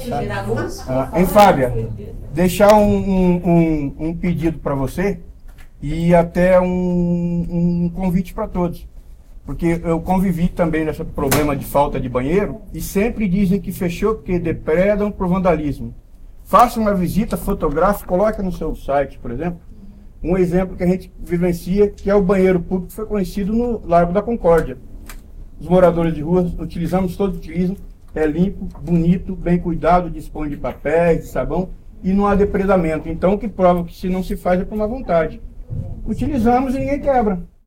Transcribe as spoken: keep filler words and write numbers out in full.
Ah, hein, Fábia? Deixar um, um, um, um pedido para você e até um, um convite para todos. Porque eu convivi também nesse problema de falta de banheiro e sempre dizem que fechou porque depredam por vandalismo. Faça uma visita fotográfica, coloque no seu site, por exemplo, um exemplo que a gente vivencia, que é o banheiro público que foi conhecido no Largo da Concórdia. Os moradores de rua utilizamos, todos utilizam, é limpo, bonito, bem cuidado, dispõe de papéis, de sabão e não há depredamento. Então, o que prova que se não se faz é por má vontade. Utilizamos e ninguém quebra.